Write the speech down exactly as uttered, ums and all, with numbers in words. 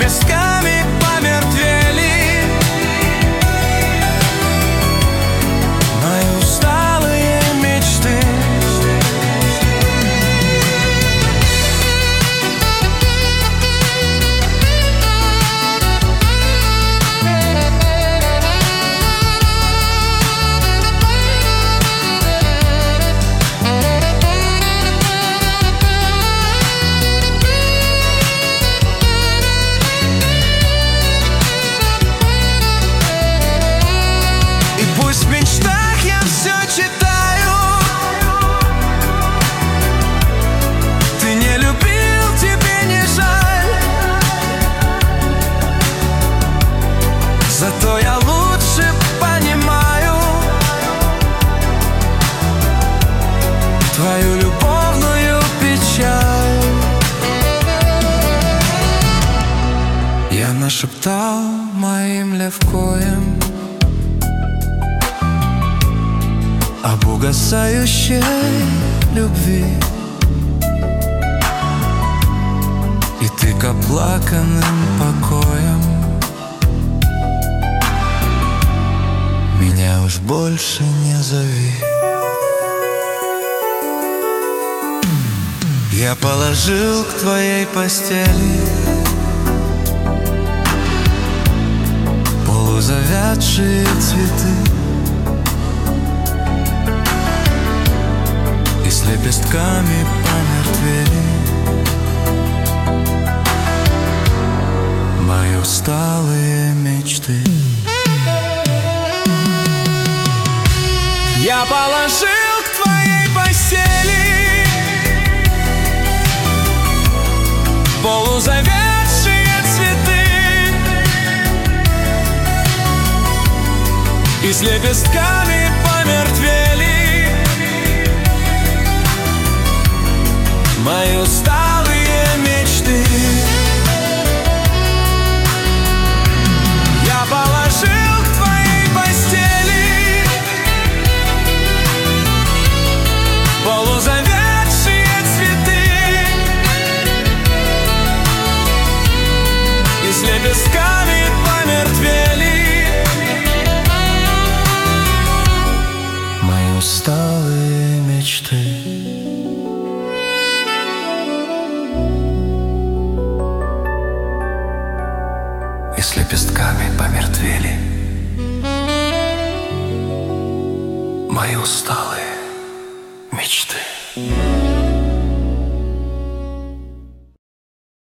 лепестками помертвели мои усталые мечты. Пусть в мечтах я все читаю: ты не любил, тебе не жаль. Зато я лучше понимаю твою любовную печаль. Я нашептал моим левкоем об угасающей любви, и ты к оплаканным покоям меня уж больше не зови. Я положил к твоей постели полузавядшие цветы, с лепестками помертвели мои усталые мечты. Я положил к твоей постели полузавядшие цветы, и с лепестками помертвели мои усталые мечты. Я положил к твоей постели полузавядшие цветы, и с лепестками помертвели мои усталые мечты. И с лепестками помертвели мои усталые мечты.